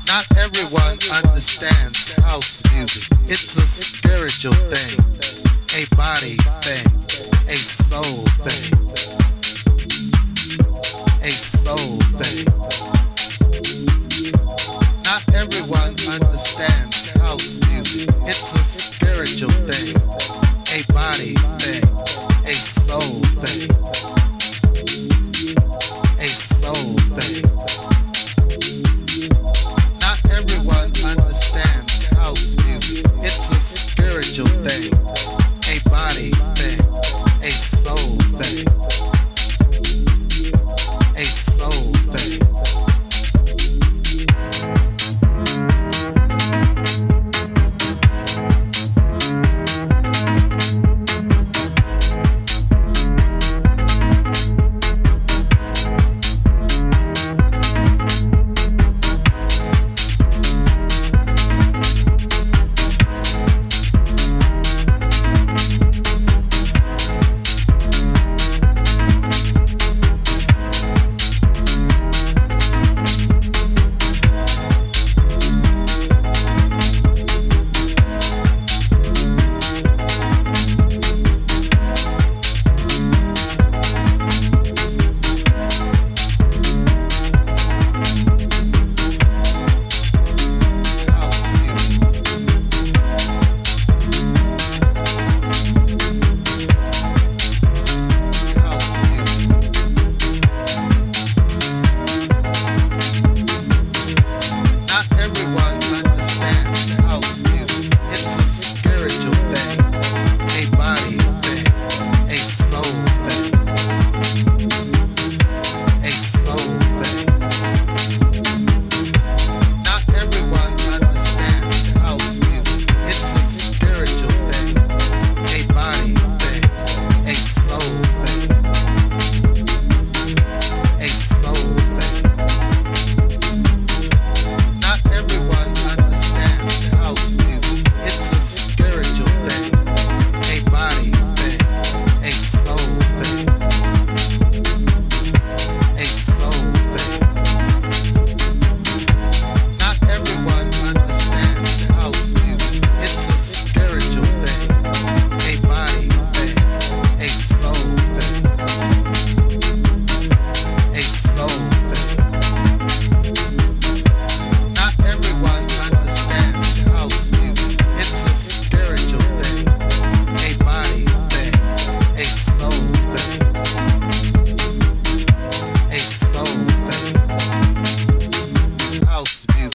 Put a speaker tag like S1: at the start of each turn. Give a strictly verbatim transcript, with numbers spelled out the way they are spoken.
S1: Not everyone understands house music. It's a spiritual thing, a body thing, a soul thing, a soul thing. Not everyone understands house music. It's a spiritual thing, a body thing, a soul thing, a soul thing. Not everyone understands house music. It's a spiritual thing, a body thing, a soul thing, a soul thing.